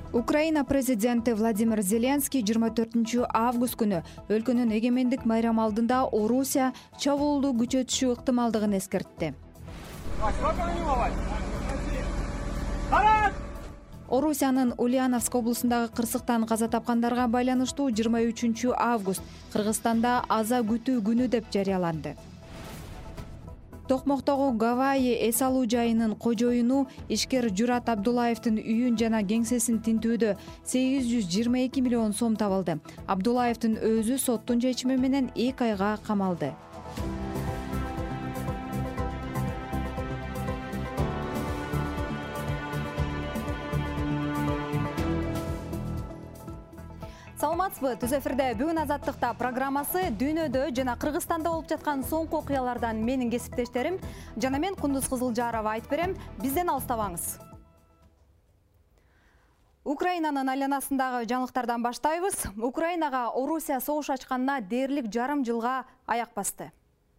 Украина президенти Владимир Зеленский 24 август күнү өлкөнүн эгемендик майрамы алдында Орусия чабуулду күчөтүшү ыктымалдыгын эскертти. Орусиянын Ульяновск облусундагы кырсыктан каза тапкандарга байланыштуу 23 август Кыргызстанда аза күтүү күнү деп жарыяланды. Токмоктогу Гавайи эс алуу жайынын кожоюну ишкер Журат Абдуллаевдин үйүн жана кеңсесин тинтүүдө 822 миллион сом табылды. Абдуллаевдин өзү соттун чечими менен 2 айга камалды. Саламатсызбы, түз эфирде бүгүн азаттыкта программасы дүйнөдө жана Кыргызстанда болуп жаткан соңку окуялардан менин кесиптештерим жана мен Кундуз Кызылжарова айтып берем, бизден алыстабаңыз. Украинанын айланасындагы жаңылыктардан баштайбыз. Украинага Орусия согуш ачканына дээрлик жарым жылга аяк басты.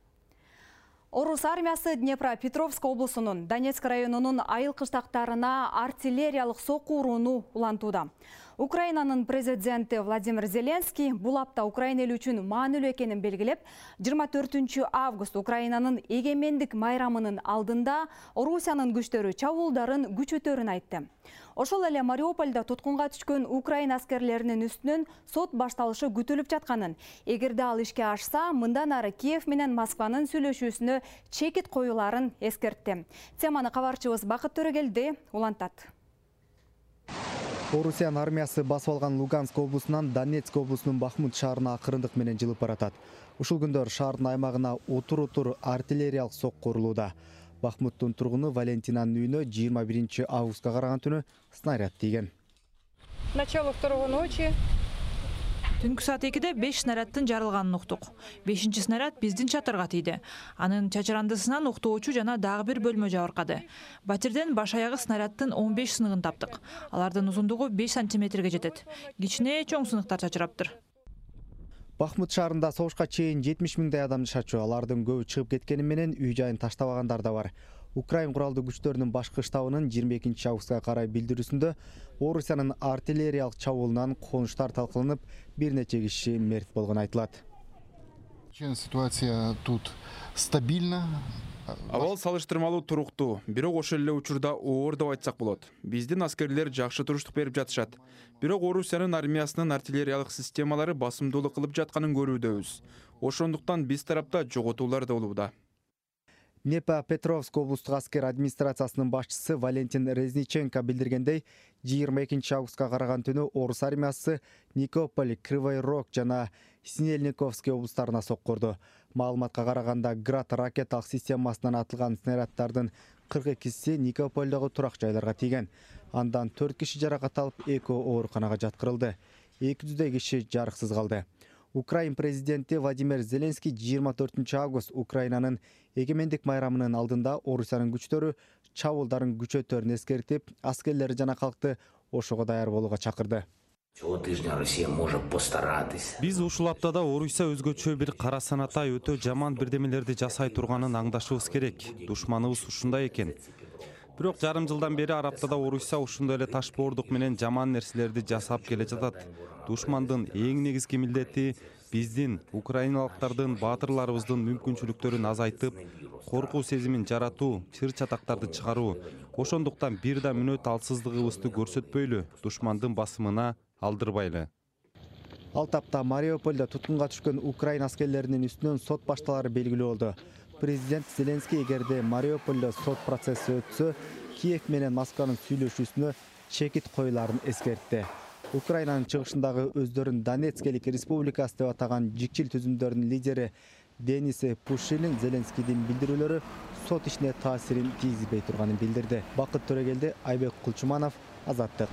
Орус армиясы Днепропетровск облусунун Донецк районунун айыл кыштактарына артиллериялык сокку урууну улантууда. Украинанын президенти Владимир Зеленский бул апта Украина эли үчүн маанилүү экенин белгилеп, 24 август Украинанын эгемендик майрамынын алдында Орусиянын күчтөрү чабуулдарын күчөтөрүн айтты. Ошол эле Мариупольдо туткунга түшкөн Украина аскерлеринин үстүнөн сот башталышы күтүлүп жатканын, эгерде ал ишке ашса, мындан ары Киев менен Москванын сүйлөшүүсүнө чекит коюларын эскертти. Теманы кабарчыбыз Бакыт Төрөгелди улантат. Орусиянын армиясы басып алган Луганск облусунан Донецк облусунун Бахмут шаарына акырындык менен жылып баратат. Ушул күндөр шаардын аймагына утур артиллериялык сокку урулууда. Бахмуттун тургуну Валентинанын үйүнө 21 августка караган түнү снаряд тийген. Начало 2 ночи. Түнкү саат 2-де 5 снарядтын жарылганын уктук. 5-чи снаряд биздин чатырга тийди. Анын чачырандысынан уктоочу жана дагы бир бөлмө жабыркады. Батирден баш аягы снарядтын 15 сыныгын таптык. Алардын узундугу 5 сантиметрге жетет. Кичине чоң сыныктар чачыраптыр. Бахмут шаарында согушка чейин 70 миңдей адам жашачу. Алардын көбү чыгып кеткени менен үй жайын таштабагандар да бар. Украин куралдуу күчтөрүнүн башкы штабынын 22 августка карай билдирүүсүндө Орусиянын артиллериялык чабуулунан конуштар талкаланып, бир нече киши мерт болгону айтылат. Ситуация тут стабильна. Абал салыштырмалуу туруктуу, бирок ошол эле учурда оор деп айтсак болот. Биздин аскерлер жакшы туруштук берип жатышат. Бирок Орусиянын армиясынын артиллериялык системалары басымдуулук кылып жатканын көрүүдөбүз. Ошондуктан биз тарапта жоготуулар да болууда. Днепропетровск облустук аскер администрациясынын башчысы Валентин Резниченко билдиргендей, 22 августка караган түнү Орус армиясы Никополь, Кривой Рог жана Синельниковский облустарына сокку урду. Маалыматка караганда Град ракеталык системасынан атылган снаряддардын 42си Никопольдогу турак жайларга тийген. Андан 4 киши жаракат алып, 2 ооруканага жаткырылды. 200 киши жарыксыз калды. Украин президенти Владимир Зеленский 24 август Украинанын эгемендик майрамынын алдында Орусиянын күчтөрү чабуулдарын күчөтөрүн эскертип, аскерлер жана калкты ошого даяр болууга чакырды. Биз ушул аптада Орусия өзгөчө бир кара санатай өтө жаман бирдемелерди жасай турганын аңдашыбыз керек. Душманыбыз ушундай экен. Бирок жарым жылдан бери Араптада Орусия ушундай эле ташбоордук менен жаман нерселерди жасап келе жатат. Душмандын эң негизги милдети биздин украиналыктардын, баатырларыбыздын мүмкүнчүлүктөрүн азайтып, коркуу сезимин жаратуу, чыр-чатактарды чыгаруу. Ошондуктан бир да мүнөт алсыздыгыбызды көрсөтпөйлү, душмандын басымына алдырбайлы. Ал тапта Мариупольдо туткунга түшкөн Украин аскерлеринин үстүнөн сот башталары белгилүү болду. Президент Зеленский эгерде Мариупольдо сот процесси өтсө, Киев менен Москванын сүйлөшүүсүнө чекит коюларын эскертти. Украинанын чыгышындагы өздөрүн Донецкелик республикасы деп атаган жикчил түзүмдөрдүн лидери Денис Пушилин Зеленскийдин билдирүүлөрү сот ишине таасирин тийгизбей турганын билдирди. Бакыт Төрөгелди, Айбек Кулчуманов, Азаттык.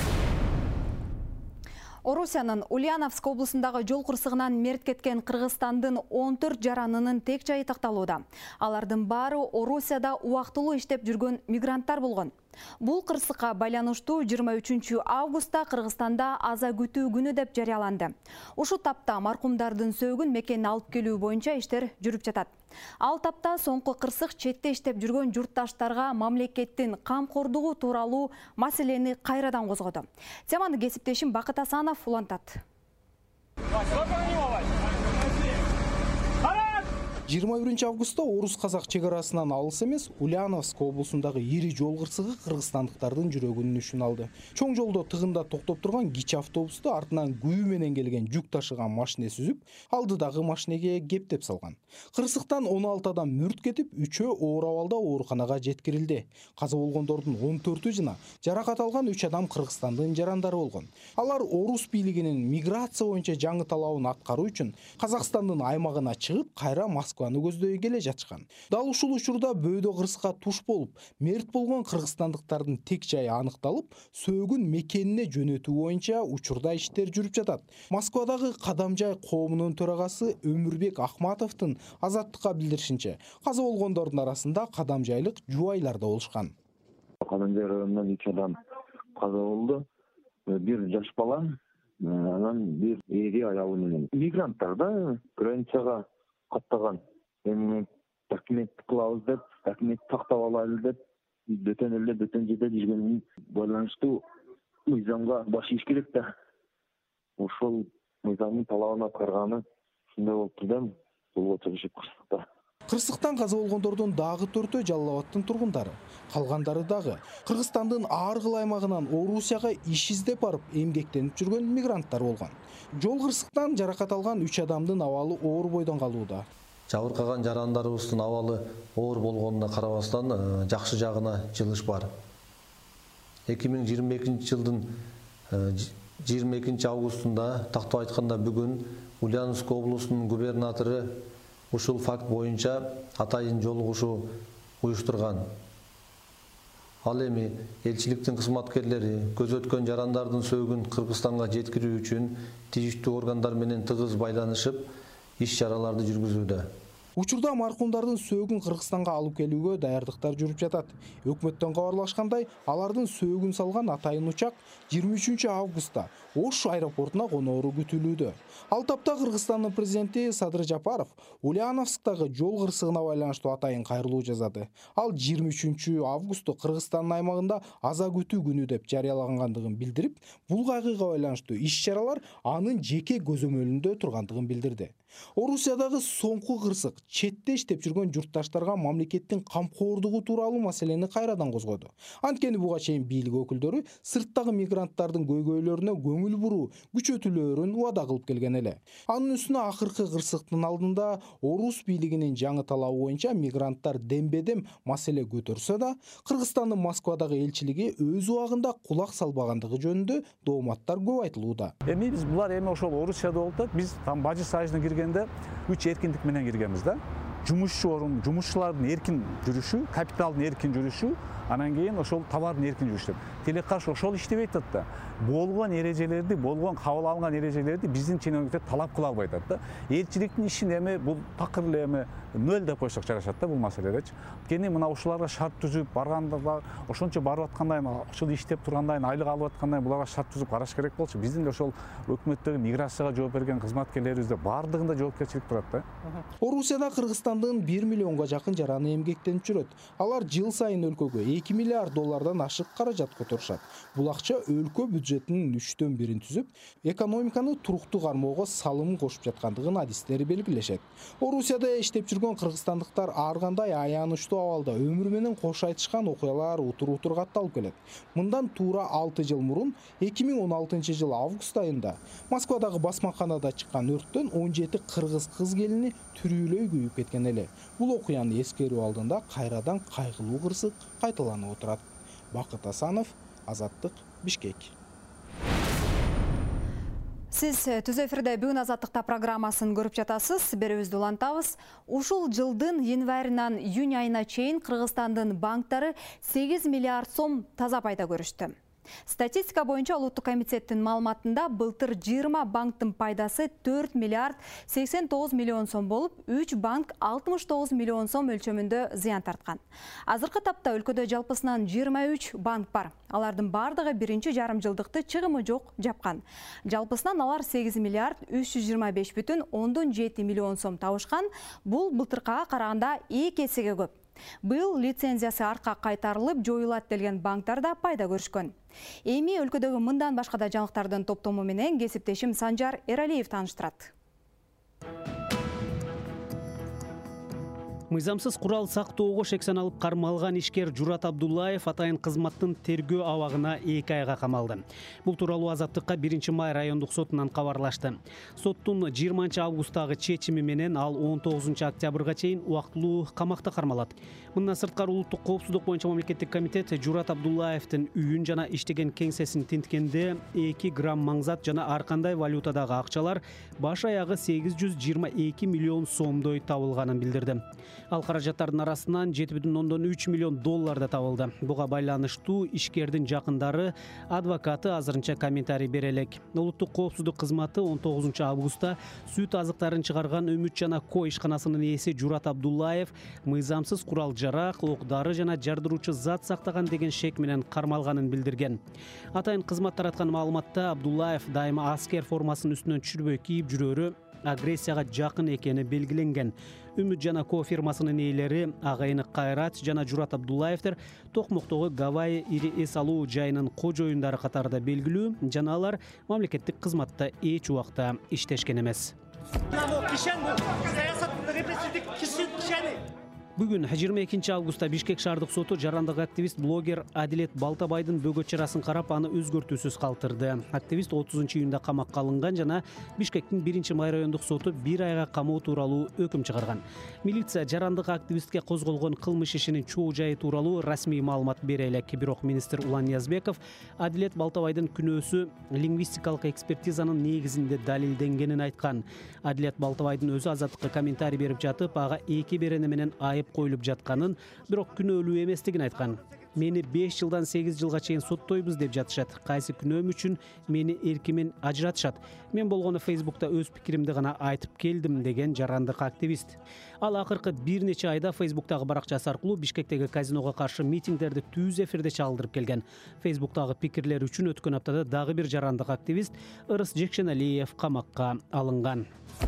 Орусиянын Ульяновск облусундагы жол кырсыгынан мерт кеткен Кыргызстандын 14 жаранынын тек жайы такталууда. Алардын баары Орусияда убактылуу иштеп жүргөн мигранттар болгон. Бул кырсыкка байланыштуу 23 августта Кыргызстанда аза күтүү күнү деп жарыяланды. Ушул тапта маркумдардын сөөгүн мекенине алып келүү боюнча иштер жүрүп жатат. Ал тапта соңку кырсык четте иштеп жүргөн журтташтарга мамлекеттин камкордугу тууралуу маселени кайрадан козгоду. Теманы кесиптешим Бакыт Асанов улантат. 21 августта орус-казак чегарасынан алыс эмес Ульяновск облусундагы ири жол кырсыгы кыргызстандыктардын жүрөгүнүн үчүн алды. Чоң жолдо тыгында токтоп турган кичи автобусту артынан күйүү менен келген жүк ташыган машине сүзүп, алдыдагы машинеге кептеп салган. Кырсыктан 16 адам мүрт кетип, 3-өө оор абалда ооруканага жеткирилди. Каза болгондордун 14-ü жана жаракат алган 3 адам Кыргызстандын жарандары болгон. Алар орус бийлигинин миграция боюнча жаңы талабын аткаруу үчүн Казакстандын аймагына чыгып, кайра Москваны көздөй келе жатышкан. Дал ушул учурда бөөдө кырсыкка туш болуп, мерт болгон кыргызстандыктардын тек жайы аныкталып, сөөгүн мекенине жөнөтүү боюнча учурда иштер жүрүп жатат. Москвадагы Кадамжай коомунун төрагасы Өмүрбек Ахматовдун Азаттыкка билдиришинче, каза болгондордун арасында кадамжайлык жубайлар да болушкан. Кадамжай районунан 3 адам каза болду. Бир жаш бала, анан бир эри аялы менен. Мигранттар да границага каттаган. Эми документ кылабыз деп, документ тактап алайлы деп, дөтөн жерде жүргөнүн байланыштуу мыйзамга баш ийиш керек да. Ошол мыйзамдын талабын аткарганы ушундай болупту да, жолго чыгышып кырсыкта. Кырсыктан каза болгондордун дагы 4-өө Жалал Абадтын тургундары. Калгандары дагы Кыргызстандын ар кыл аймагынан Орусияга иш издеп барып эмгектенип жүргөн мигранттар болгон. Жол кырсыктан жаракат алган 3 адамдын абалы оор бойдон калууда. Жабыркаган жарандарыбыздын абалы оор болгонуна карабастан жакшы жагына жылыш бар. 2022 жылдын 22 августунда тактап айтканда бүгүн Ульяновск облусунун губернатору ушул факт боюнча атайын жолугушуу уюштурган. Ал эми элчиликтин кызматкерлери көзөткөн жарандардын сөөгүн Кыргызстанга жеткирүү үчүн тийиштүү органдар менен тыгыз байланышып, иш-чараларды жүргүзүүдө. Учурда маркумдардын сөөгүн Кыргызстанга алып келүүгө даярдыктар жүрүп жатат. Өкмөттөн кабарлашкандай, алардын сөөгүн салган атайын учак 23 августта Ош аэропортуна коноору күтүлүүдө. Ал тапта Кыргызстандын президенти Садыр Жапаров Ульяновсктагы жол кырсыгына байланыштуу атайын кайрылуу жазады. Ал 23 августу Кыргызстандын аймагында аза күтүү күнү деп жарыялагандыгын билдирип, бул кайгыга байланыштуу иш-чаралар анын жеке көзөмөлүндө тургандыгын билдирди. Орусиядагы соңку кырсык четте иштеп жүргөн журтташтарга мамлекеттин камкордугу тууралуу маселени кайрадан козгоду. Анткени буга чейин бийлик өкүлдөрү сырттагы мигранттардын көйгөйлөрүнө көңүл буруу, күчөтүлөөрүн убада кылып келген эле. Анын үстүнө акыркы кырсыктын алдында орус бийлигинин жаңы талабы боюнча мигранттар дембедем маселе көтөрсө да, Кыргызстандын Москвадагы элчилиги өз убагында кулак салбагандыгы жөнүндө дооматтар көп айтылууда. Эми биз булар эми ошол Орусияда болуп, биз там Бажы Союзуна киргенде 3 эркиндик менен киргенбиз да. Жумушчулардын эркин жүрүшү, капиталдын эркин жүрүшү, анан кийин ошол товардын эркин жүрүшү. Телекаршы ошол иштебей атат да. Болгон эрежелерди, болгон кабыл алынган эрежелерди биздин чиновниктер талап кыла албай атат да. Элчиликтин ишин эми бул такыр эле эми нөл деп койсок жарашат да бул маселедечи. Кени мына ушуларга шарт түзүп барганда ошончо барып аткандайын, ушул иштеп тургандайын, айлык алып аткандайын буларга шарт түзүп караш керек болчу. Биздин да ошол өкмөттөгү миграцияга жооп берген кызматкерлерибизде бардыгында жоопкерчилик турат да. Орусияда Кыргызстандын 1 миллионго жакын жараны эмгектенип жүрөт. Алар жыл сайын өлкөгө 2 миллиард доллардан ашык каражат которушат. Бул акча өлкө бюджетинин 3төн 1-ин түзүп, экономиканы туруктуу кармоого салым кошуп жаткандыгын адистери белгилешет. Орусияда иштеп жүргөн кыргызстандыктар ар кандай аянычтуу абалда өмүр менен кош айтышкан окуялар утур катталып келет. Мындан туура 6 жыл мурун 2016 жыл август айында Москвадагы басмаканада чыккан өрттөн 17 кыргыз кыз келини түрүүлөй күйүп кеткен эле. Бул окуяны эскерүү алдында кайрадан кайгылуу кырсык кайталанып отурат. Бакыт Асанов, Азаттык, Бишкек. Сиз түз эфирде бүгүн Азаттыкта программасын көрүп жатасыз. Берүүбүздү улантабыз. Ушул жылдын январынан июнь айына чейин Кыргызстандын банктары 8 миллиард сом таза пайда көрүштү. Статистика боюнча Улуттук комитеттин маалыматында былтыр 20 банктын пайдасы 4 миллиард 89 миллион сом болуп, 3 банк 69 миллион сом өлчөмүндө зыян тарткан. Азыркы тапта өлкөдө жалпысынан 23 банк бар. Алардын бардыгы биринчи жарым жылдыкты чыгымы жок жапкан. Жалпысынан алар 8 миллиард 325,7 миллион сом табышкан. Бул былтыркыга караганда 2 эсеге көп. Быйыл лицензиясы арка кайтарылып жоюлат делген банктар да пайда көрүшкөн. Эми өлкөдөгү мындан башка да жаңылыктардын топтому менен кесиптешим Санжар Эралиев тааныштырат. Мыйзамсыз курал сактоого шек саналып кармалган ишкер Журат Абдуллаев атайын кызматтын тергөө абагына 2 айга камалды. Бул тууралуу Азаттыкка 1-май райондук сотунан кабарлашты. Соттун 20-августтагы чечими менен ал 19-октябрга чейин убактылуу камакта кармалат. Мындан сырткары улуттук коопсуздук боюнча мамлекеттик комитет Журат Абдуллаевдин үйүн жана иштеген кеңсесин тинткенде 2 грамм маңзат жана ар кандай валютадагы акчалар баш аягы 822 миллион сомдой табылганын билдирди. Ал каражаттардын арасынан 7,3 миллион доллар да табылды. Буга байланыштуу ишкердин жакындары адвокаты азырынча комментарий бере элек. Улуттук коопсуздук кызматы 19-августта сүт азыктарын чыгарган Үмүт жана Ко ишканасынын ээси Журат Абдуллаев мыйзамсыз курал-жарак, ок-дары жана жардыруучу зат сактаган деген шек менен кармалганын билдирген. Атайын кызмат тараткан маалыматта Абдуллаев дайыма аскер формасын үстүнөн түшүрбөй кийип жүрөрү агрессияга жакын экени белгиленген. Үмүт жана Ко фирмасынын ээлери агайыны Кайрат жана Журат Абдуллаевдер Токмоктогу Гавайи ири эс алуу жайынын кожоюндары катарында белгилүү жана алар мамлекеттик кызматта эч убакта иштешкен эмес. Бүгүн 22-августта Бишкек шаардык соту жарандык активист блогер Адилет Балтабайдын бөгөт чарасын карап аны өзгөртүүсүз калтырды. Активист 30-июнда камакка алынган жана Бишкектин 1-май райондук соту 1 айга камоо тууралуу өкүм чыгарган. Милиция жарандык активистке козголгон кылмыш ишинин чоо жайы тууралуу расмий маалымат бере элек. Бирок министр Улан Ниязбеков Адилет Балтабайдын күнөөсү лингвистикалык экспертизанын негизинде далилденгенин айткан. Адилет Балтабайдын өзү Азаттыкка комментарий берип жатып, ага 2 берене менен айып коюлуп жатканын, бирок күнөөлүү эместигин айткан. Мени 5 жылдан 8 жылга чейин соттойбуз деп жатышат. Кайсы күнөөм үчүн мени эркимен ажыратышат. Мен болгону Фейсбукта өз пикиримди гана айтып келдим деген жарандык активист. Ал акыркы бир нече айда Фейсбуктагы баракчасы аркылуу Бишкектеги казиного каршы митингдерди түз эфирде чалдырып келген. Фейсбуктагы пикирлери үчүн өткөн аптада дагы бир жарандык активист Ырыс Жекшеналиев камакка алынган.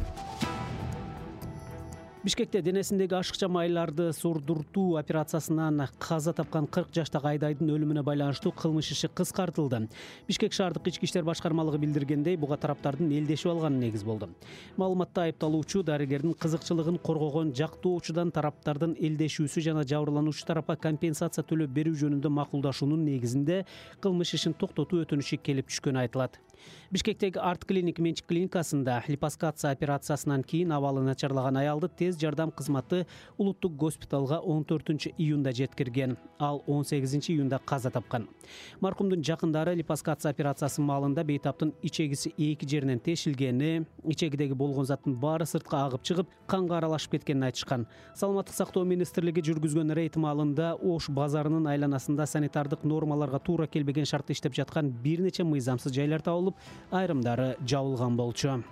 Бишкекте денесиндеги ашыкча майларды сурдуртуу операциясынан каза тапкан 40 жаштагы Айдайдын өлүмүнө байланыштуу кылмыш иши кыскартылды. Бишкек шаардык ички иштер башкармалыгы билдиргендей, буга тараптардын элдешип алганы негиз болду. Маалыматта айыпталуучу дарыгердин кызыкчылыгын коргогон жактоочудан тараптардын элдешүүсү жана жабырлануучу тарапка компенсация төлөп берүү жөнүндө макулдашуунун негизинде кылмыш ишин токтотуу өтүнүшү келип түшкөнү айтылат. Бишкектеги Арт клиник менчик клиникасында липоскация операциясынан кийин абалы начарлаган аялды тез жардам кызматы улуттук госпиталга 14-июнда жеткирген. Ал 18-июнда каза тапкан. Маркумдун жакындары липоскация операциясы маалында бейтаптын ичегиси 2 жеринен тешилгени, ичегидеги болгон заттын баары сыртка агып чыгып, канга аралашып кеткенин айтышкан. Саламаттык сактоо министрлиги жүргүзгөн рейд маалында Ош базарынын айланасында санитардык нормаларга туура келбеген шартта иштеп жаткан бир нече мыйзамсыз жайлар табылып, айрымдары жабылган болчу.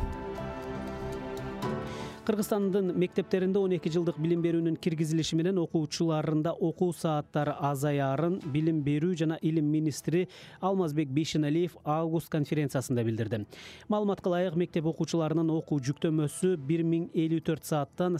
Кыргызстандын мектептеринде 12 жылдык билим берүүнүн киргизилиши менен окуучуларында окуу сааттары азаярын билим берүү жана илим министри Алмазбек Бейшеналиев август конференциясында билдирди. Маалыматка ылайык мектеп окуучуларынын окуу жүктөмөсү 1054 сааттан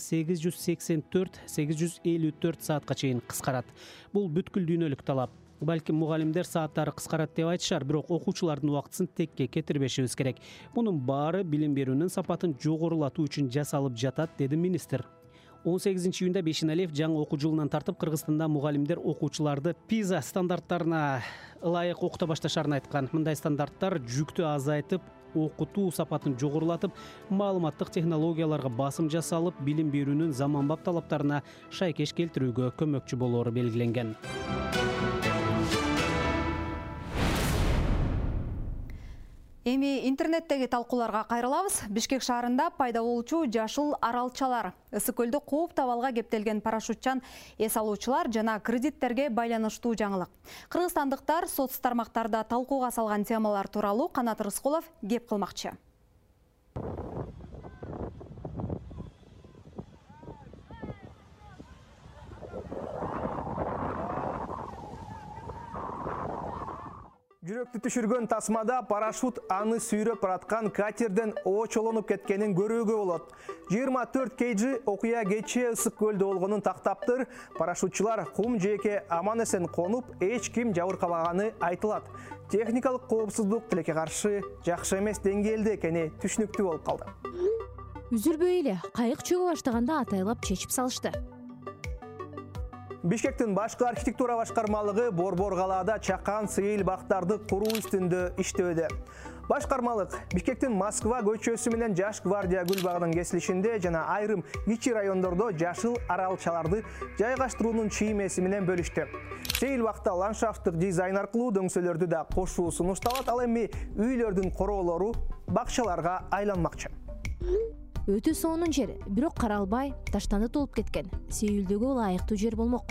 854 саатка чейин кыскарат. Бул бүткүл дүйнөлүк талап. Балким мугалимдер сааттары кыскарат деп айтышар, бирок окуучулардын убактысын текке кетирбешибиз керек. Мунун баары билим берүүнүн сапатын жогорулатуу үчүн жасалып жатат, деди министр. 18-июнда Бейшеналиев жаңы окуу жылынан тартып Кыргызстанда мугалимдер окуучуларды PISA стандарттарына ылайык окута башташарын айткан. Мындай стандарттар жүктү азайтып, окутуу сапатын жогорулатып, маалыматтык технологияларга басым жасалып, билим берүүнүн заманбап талаптарына шайкеш келтирүүгө көмөкчү болоору белгиленген. Эми интернеттеги талкууларга кайрылабыз. Бишкек шаарында пайда болчу жашыл аралчалар, ысык көлдө кууп табалга кептелген парашютчан эс алуучулар жана кредиттерге байланыштуу жаңылык. Кыргызстандыктар соц тармактарда талкууга салган темалар тууралуу Канат Рыскулов кеп кылмакчы. Жүрөктү түшүргөн тасмада парашют аны сүйрөп бараткан катерден очолонуп кеткенин көрүүгө болот. 24 kg окуя кечээ ысык көлдө болгонун тактаптыр. Парашютчулар кум жээкке аман эсен конуп, эч ким жабыркабаганы айтылат. Техникалык коопсуздук тилекке каршы жакшы эмес деңгээлде экени түшүнүктүү болуп калды. Үзүлбөй эле кайык чөгө баштаганда атайлап чечип салышты. Бишкектин башкы архитектура башкармалыгы Борбор калаада чакан сыйыл бактарды куруу үстүндө иштөөдө. Башкармалык Бишкектин Москва көчөсү менен Жаш гвардия гүл багынын кесилишинде жана айрым ичи райондордо жашыл аралчаларды жайгаштыруунун чиймеси менен бөлүштү. Сыйыл бакта ландшафттык дизайн аркылуу дөңсөлөрдү да кошуу сунушталат, ал эми үйлөрдүн короолору бакчаларга айланмакчы. Өтө сонун жер, бирок каралбай, таштанып толуп кеткен. Сүйүлдөгө ылайыктуу жер болмок.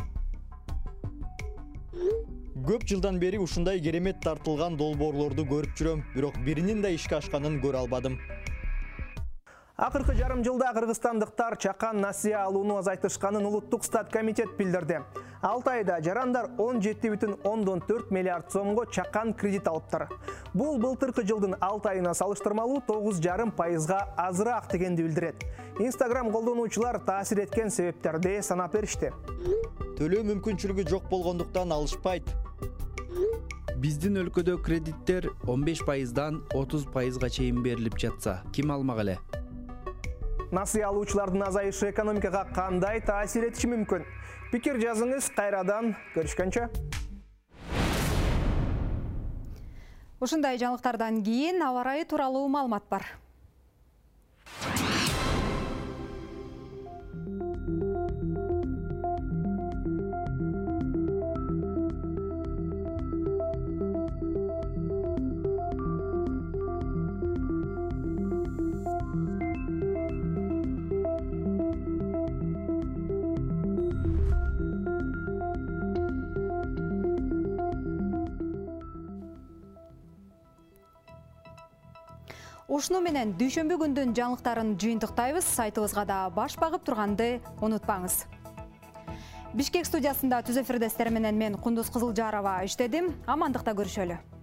Көп жылдан бери ушундай керемет тартылган долбоорлорду көрүп жүрөм, бирок биринин да ишке ашканын көрө албадым. Акыркы жарым жылда кыргызстандыктар чакан насыя алууну азайтышканын улуттук стат комитет билдирди. 6 айда жарандар 17,4 миллиард сомго чакан кредит алыптыр. Бул былтыркы жылдын 6 айына салыштырмалуу 9,5%га азыраак дегенди билдирет. Instagram колдонуучулар таасир эткен себептерди санап беришти. Төлөө мүмкүнчүлүгү жок болгондуктан алышпайт. Биздин өлкөдө кредиттер 15%дан 30%га чейин берилип жатса, ким алмак эле? Насыя алуучулардын азайышы экономикага кандай таасир этиши мүмкүн? Пикир жазыңыз, кайрадан көрүшкөнчө. Ушундай жаңылыктардан кийин аба ырайы тууралуу маалымат бар. Ушуну менен дүйшөмбү күндүн жаңылыктарын жыйынтыктайбыз. Сайтыбызга да баш багып турганды унутпаңыз. Бишкек студиясында түз эфирде сиздер менен мен Кундуз Кызылжарова иштедим. Амандыкта көрүшөлү.